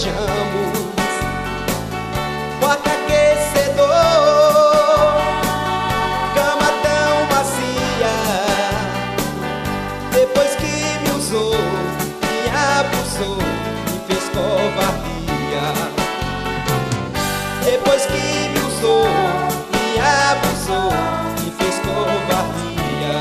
planejamos. Quarto aquecedor, cama tão macia. Depois que me usou, me abusou, me fez covardia. Depois que me usou, me abusou, me fez covardia.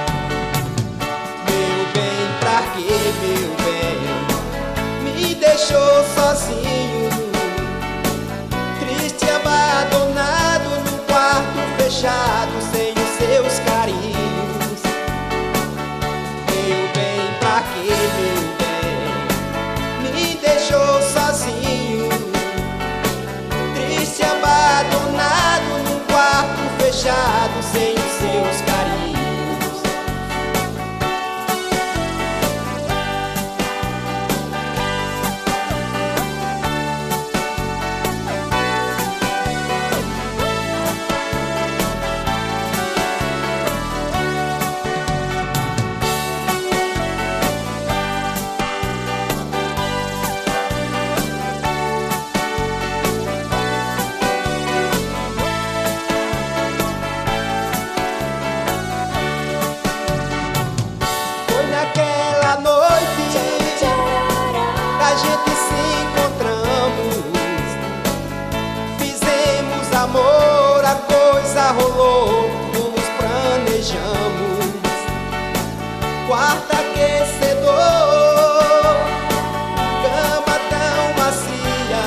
Meu bem, pra quê, meu bem? Me deixou sozinho, triste, abandonado, num quarto fechado, sem os seus carinhos. Meu bem, pra quê, meu bem? Me deixou sozinho, triste, abandonado, num quarto fechado, sem os seus carinhos. A gente se encontramos, fizemos amor, a coisa rolou, nos planejamos. Quarto aquecedor, cama tão macia.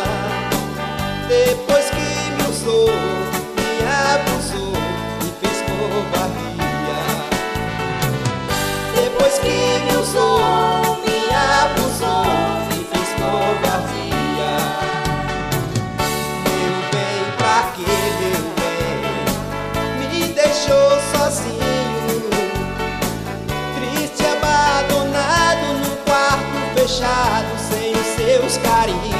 Depois que me usou, me abusou, me fez covardia. Depois que me usou, me abusou, me fez covardia. Meu bem, pra quê, meu bem? Me deixou sozinho, triste, abandonado, num quarto fechado, sem os seus carinhos.